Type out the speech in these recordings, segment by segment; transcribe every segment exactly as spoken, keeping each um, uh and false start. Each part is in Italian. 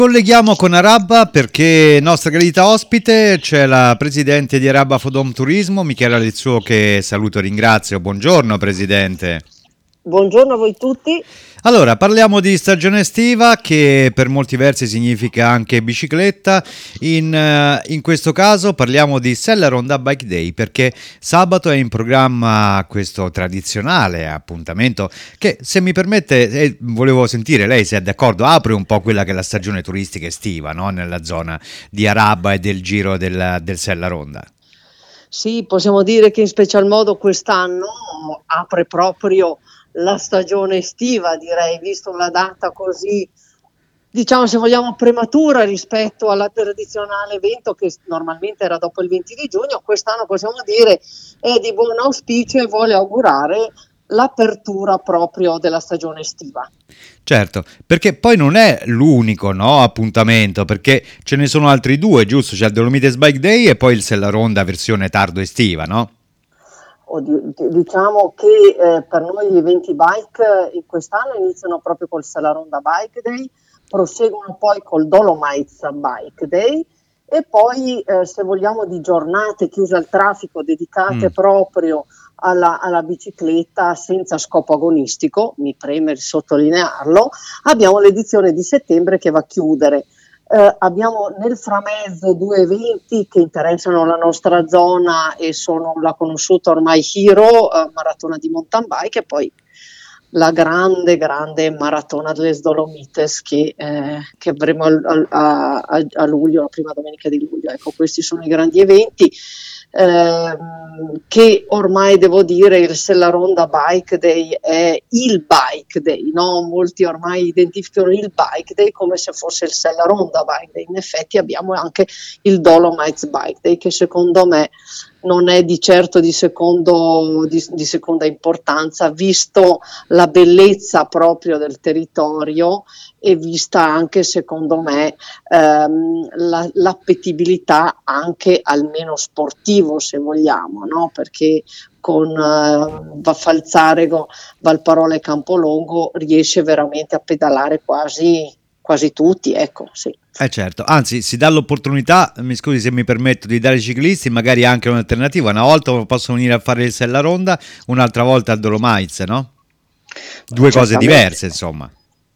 Colleghiamo con Arabba perché nostra gradita ospite c'è la presidente di Arabba Fodom Turismo, Michela Lezzuo, che saluto e ringrazio. Buongiorno presidente. Buongiorno a voi tutti. Allora, parliamo di stagione estiva che per molti versi significa anche bicicletta. In, eh, in questo caso parliamo di Sella Ronda Bike Day perché sabato è in programma questo tradizionale appuntamento che, se mi permette, eh, volevo sentire lei se è d'accordo, apre un po' quella che è la stagione turistica estiva, no? Nella zona di Arabba e del giro del, del Sella Ronda. Sì, possiamo dire che in special modo quest'anno apre proprio la stagione estiva, direi, visto una data così, diciamo, se vogliamo, prematura rispetto al tradizionale evento che normalmente era dopo il venti di giugno. Quest'anno possiamo dire è di buon auspicio e vuole augurare l'apertura proprio della stagione estiva. Certo, perché poi non è l'unico, no, appuntamento, perché ce ne sono altri due, giusto? C'è il Dolomites Bike Day e poi il Sella Ronda versione tardo estiva, no? Diciamo che eh, per noi gli eventi bike in quest'anno iniziano proprio col Sella Ronda Bike Day, proseguono poi col Dolomites Bike Day e poi eh, se vogliamo di giornate chiuse al traffico dedicate Mm. proprio alla, alla bicicletta senza scopo agonistico, mi preme sottolinearlo, abbiamo l'edizione di settembre che va a chiudere. Eh, abbiamo nel framezzo due eventi che interessano la nostra zona e sono la conosciuta ormai Hero, eh, maratona di mountain bike, e poi la grande, grande maratona delle Dolomites che, eh, che avremo a, a, a, a luglio, la prima domenica di luglio. Ecco, questi sono i grandi eventi. Eh, che ormai devo dire il Sella Ronda Bike Day è il Bike Day, no? Molti ormai identificano il Bike Day come se fosse il Sella Ronda Bike Day. In effetti abbiamo anche il Dolomites Bike Day, che secondo me non è di certo di, secondo, di, di seconda importanza, visto la bellezza proprio del territorio e vista anche, secondo me, ehm, la, l'appetibilità anche almeno sportivo, se vogliamo, no? Perché con eh, Valfalzarego, Valparola e Campolongo riesce veramente a pedalare quasi, quasi tutti, ecco, sì. Eh certo, anzi si dà l'opportunità, mi scusi se mi permetto, di dare ai ciclisti magari anche un'alternativa. Una volta possono venire a fare il Sella Ronda, un'altra volta al Dolomites, no? Due cose Certamente. diverse, insomma.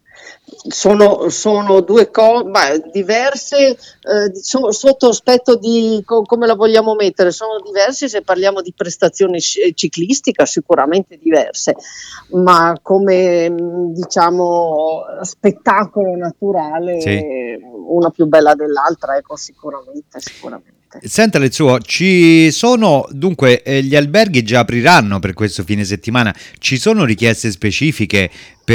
Sono, sono due cose diverse, eh, so, sotto aspetto di co- come la vogliamo mettere, sono diverse se parliamo di prestazione sci- ciclistica, sicuramente diverse, ma come mh, diciamo spettacolo Sì. naturale una più bella dell'altra, ecco, sicuramente, sicuramente. Senta Lezzuo, ci sono dunque eh, gli alberghi già apriranno per questo fine settimana, ci sono richieste specifiche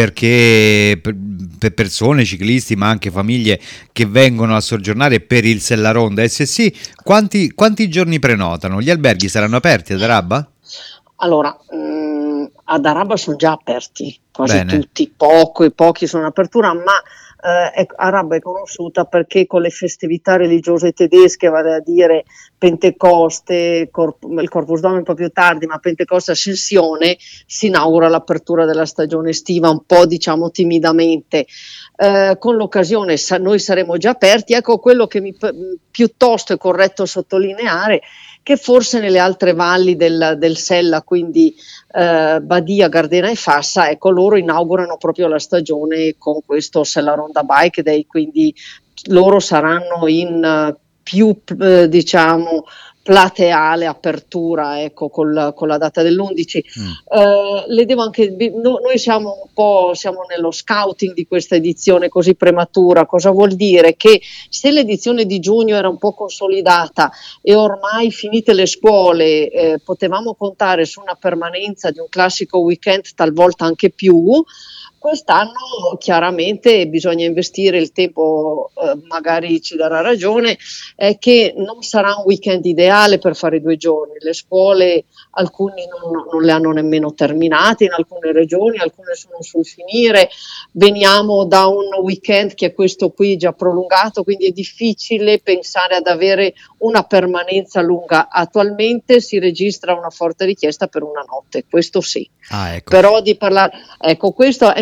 perché per, per persone, ciclisti ma anche famiglie che vengono a soggiornare per il Sella Ronda, e se sì, quanti, quanti giorni prenotano? Gli alberghi saranno aperti ad Arabba? Allora, mh, ad Araba sono già aperti, quasi Bene. tutti, poco e pochi sono in apertura, ma eh, è, Araba è conosciuta perché con le festività religiose tedesche, vale a dire Pentecoste, Corp- il Corpus Domini un po' più tardi, ma Pentecoste Ascensione, si inaugura l'apertura della stagione estiva un po', diciamo, timidamente. Eh, con l'occasione sa- noi saremo già aperti. Ecco, quello che mi piuttosto è corretto sottolineare che forse nelle altre valli del, del Sella, quindi eh, Badia, Gardena e Fassa, ecco, loro inaugurano proprio la stagione con questo Sella Ronda Bike Day, quindi loro saranno in uh, più, eh, diciamo, plateale apertura, ecco, col, con la data dell'undici. Mm. Eh, le devo anche, no, noi siamo un po' siamo nello scouting di questa edizione così prematura. Cosa vuol dire? Che se l'edizione di giugno era un po' consolidata e ormai finite le scuole eh, potevamo contare su una permanenza di un classico weekend, talvolta anche più, quest'anno chiaramente bisogna investire il tempo, eh, magari ci darà ragione, è che non sarà un weekend ideale per fare due giorni. Le scuole alcuni non, non le hanno nemmeno terminate in alcune regioni, alcune sono sul finire, veniamo da un weekend che è questo qui già prolungato, quindi è difficile pensare ad avere una permanenza lunga. Attualmente si registra una forte richiesta per una notte, questo sì. Ah, ecco. Però di parlare, ecco, questo è,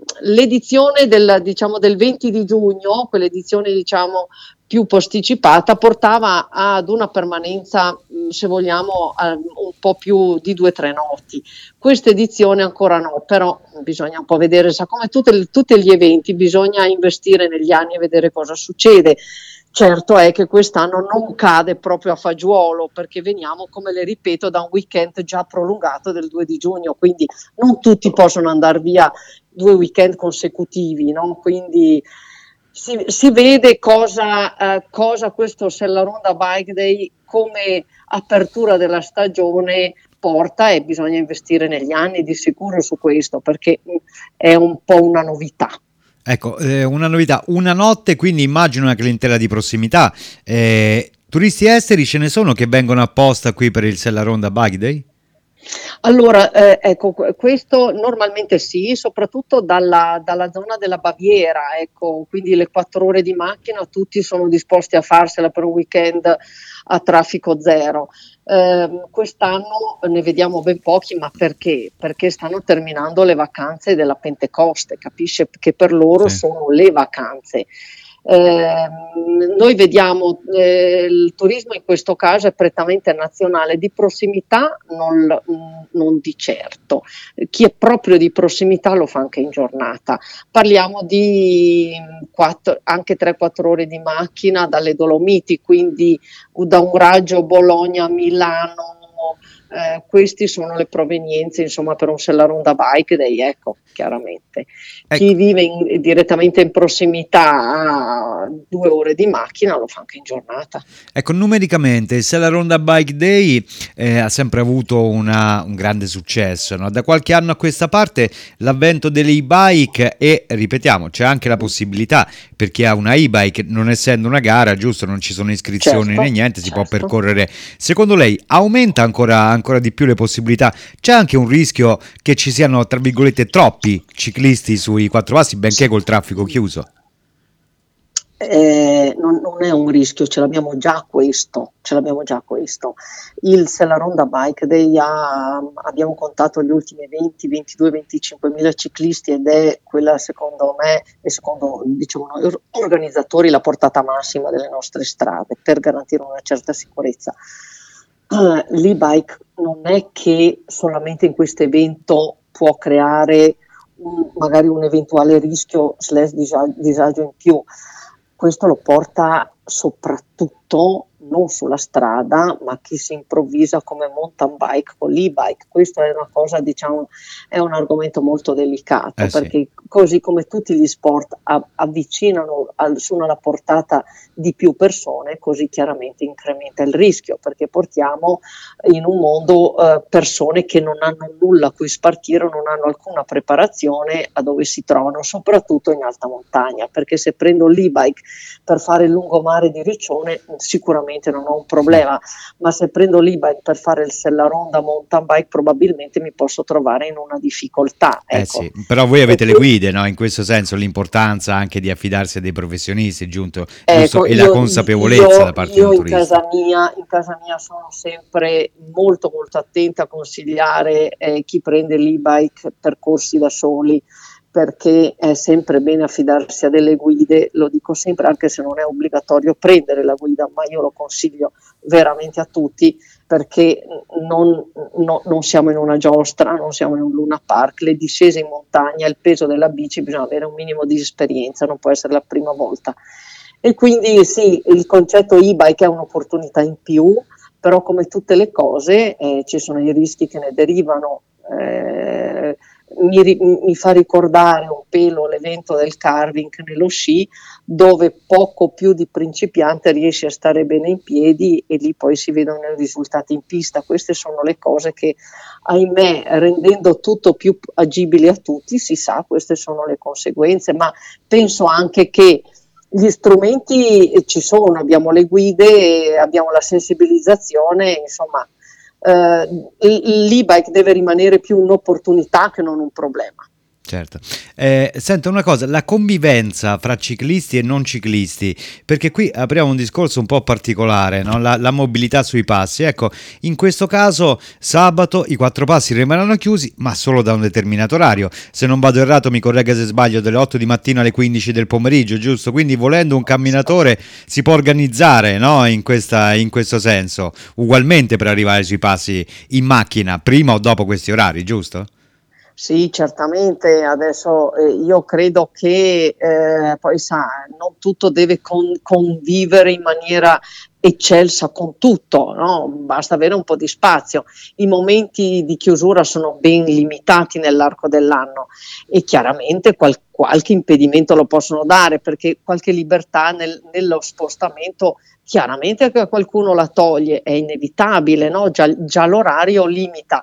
l'edizione del, diciamo, del venti di giugno, quell'edizione diciamo più posticipata, portava ad una permanenza, se vogliamo, eh, un po' più di due o tre notti. Questa edizione ancora no, però bisogna un po' vedere, sa, come tutte, tutti gli eventi, bisogna investire negli anni e vedere cosa succede. Certo è che quest'anno non cade proprio a fagiolo, perché veniamo, come le ripeto, da un weekend già prolungato del due di giugno, quindi non tutti possono andare via due weekend consecutivi, no? Quindi si, si vede cosa, eh, cosa questo Sellaronda Bike Day come apertura della stagione porta, e bisogna investire negli anni di sicuro su questo, perché è un po' una novità. Ecco, eh, una novità, una notte, quindi immagino una clientela di prossimità. Eh, turisti esteri ce ne sono che vengono apposta qui per il Sellaronda Bike Day? Allora, eh, ecco, questo normalmente sì, soprattutto dalla, dalla zona della Baviera, ecco, quindi le quattro ore di macchina tutti sono disposti a farsela per un weekend a traffico zero. Eh, quest'anno ne vediamo ben pochi, ma perché? Perché stanno terminando le vacanze della Pentecoste, capisce che per loro Sì. sono le vacanze. Eh, noi vediamo eh, il turismo in questo caso è prettamente nazionale, di prossimità non, non di certo, chi è proprio di prossimità lo fa anche in giornata, parliamo di quattro, anche tre quattro ore di macchina dalle Dolomiti, quindi da un raggio Bologna-Milano. Eh, queste sono le provenienze, insomma, per un Sellaronda Bike Day, ecco, chiaramente. Ecco. Chi vive in, direttamente in prossimità a due ore di macchina lo fa anche in giornata. Ecco, numericamente il Sellaronda Bike Day eh, ha sempre avuto una, un grande successo, no? Da qualche anno a questa parte l'avvento delle e-bike, e ripetiamo, c'è anche la possibilità per chi ha una e-bike, non essendo una gara, giusto, non ci sono iscrizioni Certo, né niente, si certo. può percorrere. Secondo lei aumenta ancora, ancora di più le possibilità? C'è anche un rischio che ci siano, tra virgolette, troppi ciclisti sui quattro passi, benché col traffico chiuso? Eh, non, non è un rischio, ce l'abbiamo già questo, ce l'abbiamo già questo. Il Sellaronda Bike Day ha, abbiamo contato gli ultimi venti, ventidue, venticinque mila ciclisti, ed è quella, secondo me e secondo, diciamo, noi organizzatori, la portata massima delle nostre strade per garantire una certa sicurezza. Uh, l'e-bike non è che solamente in questo evento può creare un, magari un eventuale rischio slash disagio, disagio in più. Questo lo porta soprattutto non sulla strada, ma chi si improvvisa come mountain bike con l'e-bike. Questo è una cosa, diciamo, è un argomento molto delicato, Eh sì. perché così come tutti gli sport a, avvicinano, al, sono alla portata di più persone, così chiaramente incrementa il rischio, perché portiamo in un mondo eh, persone che non hanno nulla a cui spartire, non hanno alcuna preparazione a dove si trovano, soprattutto in alta montagna, perché se prendo l'e-bike per fare il lungomare di Riccione sicuramente non ho un problema, ma se prendo l'e-bike per fare il Sellaronda mountain bike probabilmente mi posso trovare in una difficoltà. Eh ecco. sì, però voi avete E le qui- guide, no? In questo senso l'importanza anche di affidarsi a dei professionisti, giunto, giusto? Ecco, E la io, consapevolezza io, da parte di io un in turista. casa mia, in casa mia sono sempre molto molto attenta a consigliare eh, chi prende l'e-bike percorsi da soli, perché è sempre bene affidarsi a delle guide, lo dico sempre, anche se non è obbligatorio prendere la guida, ma io lo consiglio veramente a tutti, perché non, no, non siamo in una giostra, non siamo in un Luna Park, le discese in montagna, il peso della bici, bisogna avere un minimo di esperienza, non può essere la prima volta. E quindi sì, il concetto e-bike è un'opportunità in più, però come tutte le cose eh, ci sono i rischi che ne derivano. Eh, mi, ri- mi fa ricordare un pelo l'evento del carving nello sci, dove poco più di principiante riesce a stare bene in piedi e lì poi si vedono i risultati in pista. Queste sono le cose che, ahimè, rendendo tutto più agibile a tutti, si sa, queste sono le conseguenze, ma penso anche che gli strumenti ci sono, abbiamo le guide, abbiamo la sensibilizzazione, insomma, eh, l'e-bike deve rimanere più un'opportunità che non un problema. Certo. Eh, senta una cosa, la convivenza fra ciclisti e non ciclisti, perché qui apriamo un discorso un po' particolare, no? La, la mobilità sui passi. Ecco, in questo caso sabato i quattro passi rimarranno chiusi, ma solo da un determinato orario. Se non vado errato, mi corregga se sbaglio, dalle otto di mattina alle quindici del pomeriggio, giusto? Quindi volendo un camminatore si può organizzare, no? In questa, in questo senso, ugualmente per arrivare sui passi in macchina, prima o dopo questi orari, giusto? Sì, certamente, adesso eh, io credo che eh, poi sa, non tutto deve con- convivere in maniera eccelsa con tutto, no? Basta avere un po' di spazio. I momenti di chiusura sono ben limitati nell'arco dell'anno e chiaramente qual- qualche impedimento lo possono dare perché qualche libertà nel- nello spostamento chiaramente che qualcuno la toglie, è inevitabile, no? Già, già l'orario limita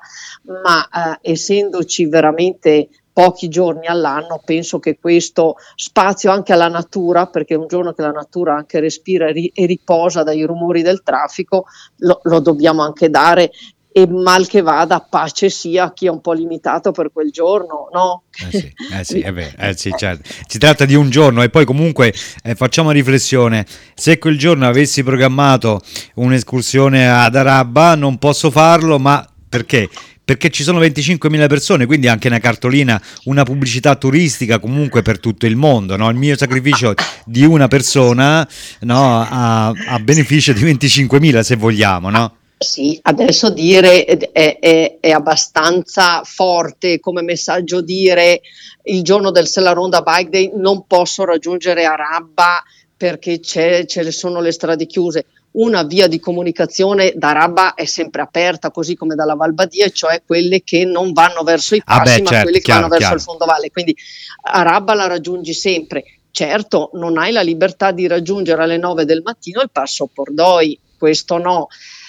ma eh, essendoci veramente pochi giorni all'anno, penso che questo spazio anche alla natura, perché un giorno che la natura anche respira e, ri- e riposa dai rumori del traffico, lo, lo dobbiamo anche dare e mal che vada, pace sia a chi è un po' limitato per quel giorno, no? Eh sì, eh sì, è vero, eh sì, certo. Si tratta di un giorno e poi comunque eh, facciamo una riflessione, se quel giorno avessi programmato un'escursione ad Arabba non posso farlo, ma perché? Perché ci sono venticinquemila persone, quindi anche una cartolina, una pubblicità turistica comunque per tutto il mondo, no? Il mio sacrificio di una persona, no? a, a beneficio di venticinquemila se vogliamo, no? Sì, adesso dire è, è- è abbastanza forte come messaggio dire il giorno del Sella Ronda Bike Day non posso raggiungere Arabba perché c'è, ce ne sono le strade chiuse. Una via di comunicazione da Arabba è sempre aperta, così come dalla Valbadia, e cioè quelle che non vanno verso i Ah beh, passi, ma certo, quelle che vanno chiaro, verso il chiaro. fondovalle. Quindi Arabba la raggiungi sempre. Certo, non hai la libertà di raggiungere alle nove del mattino il passo Pordoi, questo no,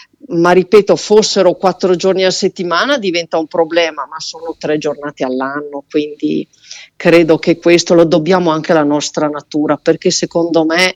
ma ripeto, fossero quattro giorni a settimana diventa un problema, ma sono tre giornate all'anno, quindi credo che questo lo dobbiamo anche alla nostra natura, perché secondo me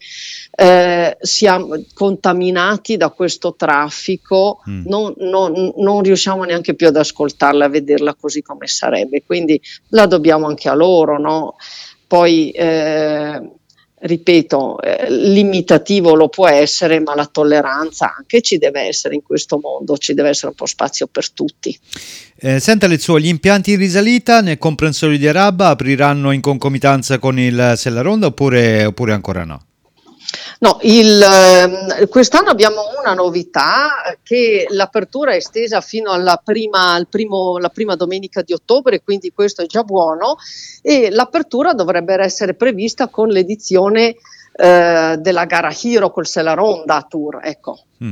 eh, siamo contaminati da questo traffico, Mm. non, non- non riusciamo neanche più ad ascoltarla, a vederla così come sarebbe, quindi la dobbiamo anche a loro, no? Poi, eh, ripeto, eh, limitativo lo può essere, ma la tolleranza anche ci deve essere in questo mondo, ci deve essere un po' spazio per tutti. Eh, senta il suo, gli impianti in risalita nel comprensorio di Arabba apriranno in concomitanza con il Sella Ronda oppure, oppure ancora no? No, il, ehm, quest'anno abbiamo una novità eh, che l'apertura è estesa fino alla prima, al primo, la prima domenica di ottobre, quindi questo è già buono e l'apertura dovrebbe essere prevista con l'edizione eh, della gara Hero col Sella Ronda Tour, ecco. Mm.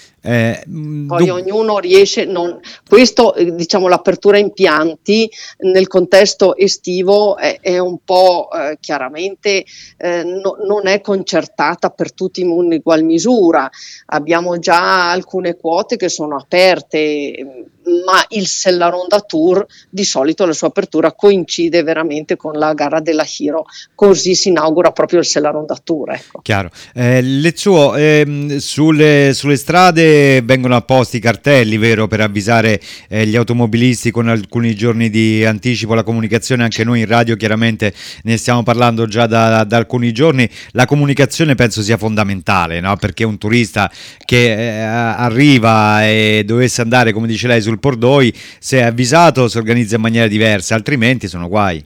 Eh, mm, Poi dub- ognuno riesce, non, questo eh, diciamo l'apertura impianti nel contesto estivo è, è un po' eh, chiaramente eh, no- non è concertata per tutti in ugual misura, abbiamo già alcune quote che sono aperte, ma il Sella Ronda Tour di solito la sua apertura coincide veramente con la gara della Hero, così si inaugura proprio il Sella Ronda Tour, ecco. Chiaro. Eh, Lezzuo, ehm, sulle, sulle strade vengono apposti cartelli, vero, per avvisare eh, gli automobilisti con alcuni giorni di anticipo. La comunicazione, anche noi in radio chiaramente ne stiamo parlando già da, da alcuni giorni. La comunicazione penso sia fondamentale, no? Perché un turista che eh, arriva e dovesse andare, come dice lei, sul Pordoi, se è avvisato si organizza in maniera diversa, altrimenti sono guai.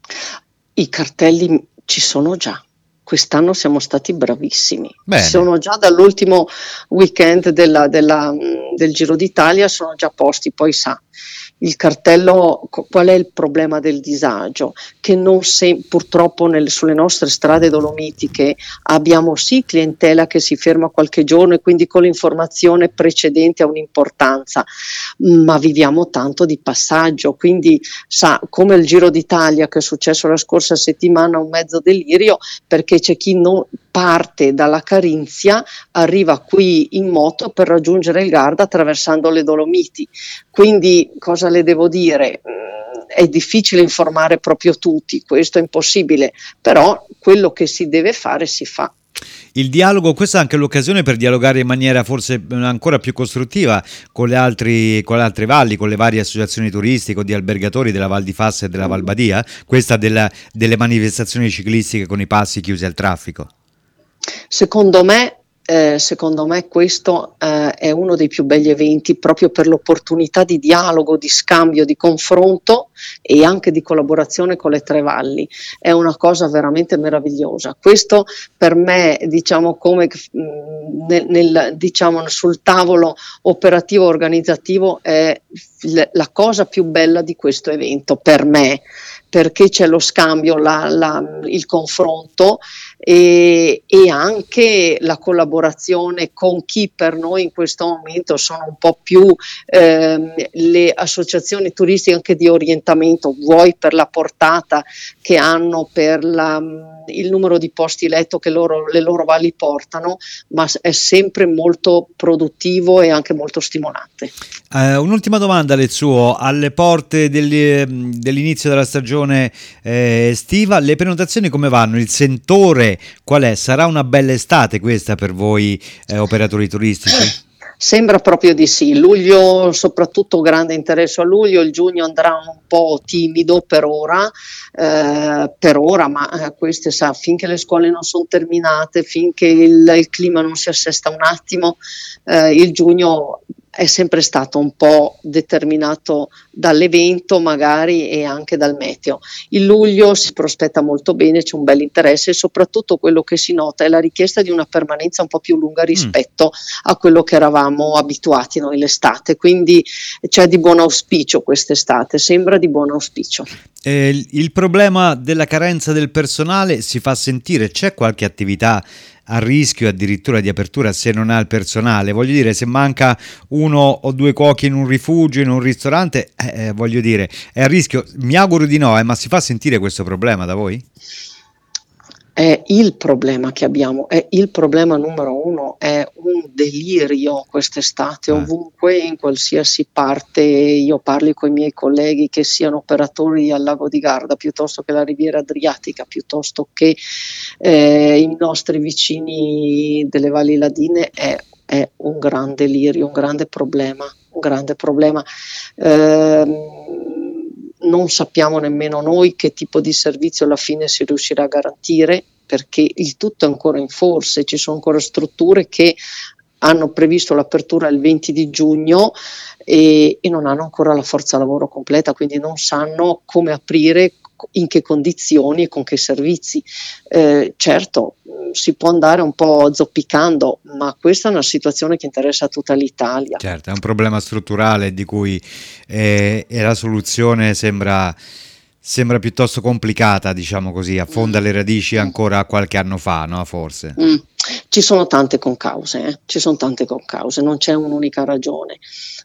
I cartelli ci sono già. Quest'anno siamo stati bravissimi. Bene. Sono già dall'ultimo weekend della- della, mh, del Giro d'Italia, sono già posti. Poi sa, il cartello, co- qual è il problema del disagio? Che non se, purtroppo nel- sulle nostre strade dolomitiche abbiamo sì clientela che si ferma qualche giorno e quindi con l'informazione precedente ha un'importanza, ma viviamo tanto di passaggio, quindi sa, come il Giro d'Italia che è successo la scorsa settimana, un mezzo delirio, perché c'è chi non parte dalla Carinzia, arriva qui in moto per raggiungere il Garda attraversando le Dolomiti. Quindi cosa le devo dire? Mm, È difficile informare proprio tutti, questo è impossibile, però quello che si deve fare si fa. Il dialogo, questa è anche l'occasione per dialogare in maniera forse ancora più costruttiva con le, altri, con le altre valli, con le varie associazioni turistiche o di albergatori della Val di Fassa e della Val Badia, questa della, delle manifestazioni ciclistiche con i passi chiusi al traffico. Secondo me Eh, secondo me questo eh, è uno dei più belli eventi proprio per l'opportunità di dialogo, di scambio, di confronto e anche di collaborazione con le tre valli. È una cosa veramente meravigliosa. Questo per me, diciamo, come mh, nel, nel, diciamo, sul tavolo operativo organizzativo è l- la cosa più bella di questo evento per me, perché c'è lo scambio, la, la, il confronto e, e anche la collaborazione con chi per noi in questo momento sono un po' più ehm, le associazioni turistiche anche di orientamento, vuoi per la portata che hanno, per la, il numero di posti letto che loro, le loro valli portano, ma è sempre molto produttivo e anche molto stimolante. Uh, un'ultima domanda, Letsuo, alle porte degli, dell'inizio della stagione eh, estiva, le prenotazioni come vanno? Il sentore qual è? Sarà una bella estate questa per voi eh, operatori turistici? Sembra proprio di sì, luglio soprattutto grande interesse a luglio, il giugno andrà un po' timido per ora, eh, per ora, ma eh, queste sa, finché le scuole non sono terminate, finché il, il clima non si assesta un attimo, eh, il giugno è sempre stato un po' determinato dall'evento magari e anche dal meteo. Il luglio si prospetta molto bene, c'è un bel interesse e soprattutto quello che si nota è la richiesta di una permanenza un po' più lunga rispetto mm. a quello che eravamo abituati noi l'estate, quindi c'è di buon auspicio quest'estate, sembra di buon auspicio. Eh, il problema della carenza del personale si fa sentire, c'è qualche attività a rischio addirittura di apertura se non ha il personale? Voglio dire, se manca uno o due cuochi in un rifugio, in un ristorante, eh, voglio dire, è a rischio? Mi auguro di no, eh, ma si fa sentire questo problema da voi? È il problema che abbiamo, è il problema numero uno, è un delirio quest'estate ah. ovunque, in qualsiasi parte io parli con i miei colleghi che siano operatori al Lago di Garda piuttosto che la Riviera Adriatica, piuttosto che eh, i nostri vicini delle Valli Ladine, è, è un gran delirio, un grande problema, un grande problema. Eh, non sappiamo nemmeno noi che tipo di servizio alla fine si riuscirà a garantire, perché il tutto è ancora in forse, ci sono ancora strutture che hanno previsto l'apertura il venti di giugno e, e non hanno ancora la forza lavoro completa, quindi non sanno come aprire, in che condizioni e con che servizi. Eh, certo, si può andare un po' zoppicando, ma questa è una situazione che interessa a tutta l'Italia. Certo, è un problema strutturale di cui eh, e la soluzione sembra, sembra piuttosto complicata, diciamo così, affonda mm. le radici ancora a qualche anno fa, no? Forse. Mm. Ci sono tante concause, eh? ci sono tante concause, non c'è un'unica ragione.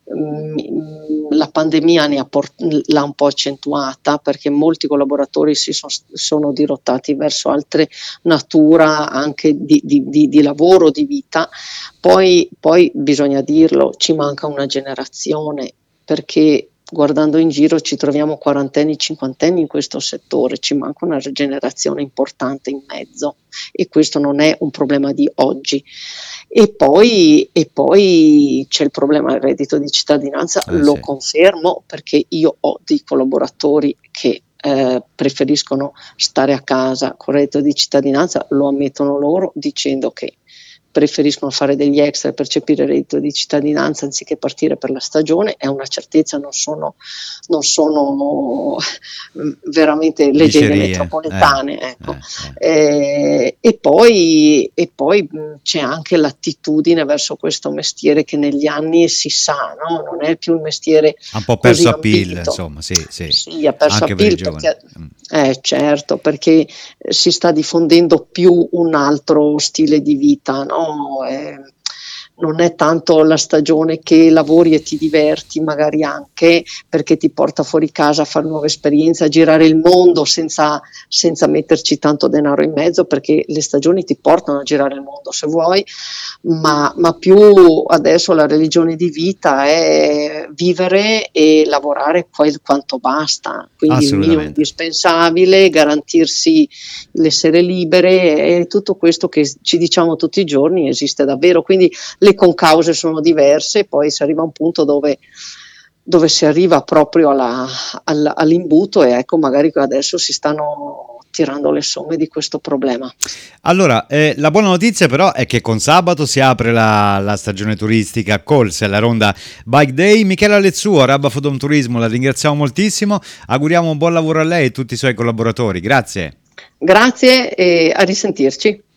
La pandemia ne ha port- l'ha un po' accentuata perché molti collaboratori si sono, sono dirottati verso altre natura anche di, di, di, di lavoro, di vita. Poi, poi bisogna dirlo, ci manca una generazione, perché guardando in giro ci troviamo quarantenni, cinquantenni in questo settore, ci manca una generazione importante in mezzo e questo non è un problema di oggi. E poi, e poi c'è il problema del reddito di cittadinanza, eh, lo sì. confermo, perché io ho dei collaboratori che eh, preferiscono stare a casa con il reddito di cittadinanza, lo ammettono loro dicendo che preferiscono fare degli extra e percepire il reddito di cittadinanza anziché partire per la stagione. È una certezza, non sono, non sono veramente leggende metropolitane, eh, ecco. eh, eh. E, poi, e poi c'è anche l'attitudine verso questo mestiere che negli anni si sa, no? Non è più il mestiere un po' perso appeal, insomma, sì, sì. sì ha perso anche appeal per perché, eh, certo, perché si sta diffondendo più un altro stile di vita, no? Eh, non è tanto la stagione che lavori e ti diverti, magari anche perché ti porta fuori casa a fare nuove esperienze, a girare il mondo senza, senza metterci tanto denaro in mezzo, perché le stagioni ti portano a girare il mondo se vuoi, ma, ma più adesso la religione di vita è vivere e lavorare poi quanto basta, quindi il minimo Assolutamente. indispensabile, garantirsi le sere libere e tutto questo che ci diciamo tutti i giorni esiste davvero, quindi le concause sono diverse, poi si arriva a un punto dove, dove si arriva proprio alla, alla, all'imbuto e ecco magari adesso si stanno tirando le somme di questo problema. Allora, eh, la buona notizia però è che con sabato si apre la, la stagione turistica col Sellaronda Bike Day. Michela Lezzuo, Rabba Fodom Turismo, la ringraziamo moltissimo, auguriamo un buon lavoro a lei e a tutti i suoi collaboratori, grazie. Grazie e a risentirci.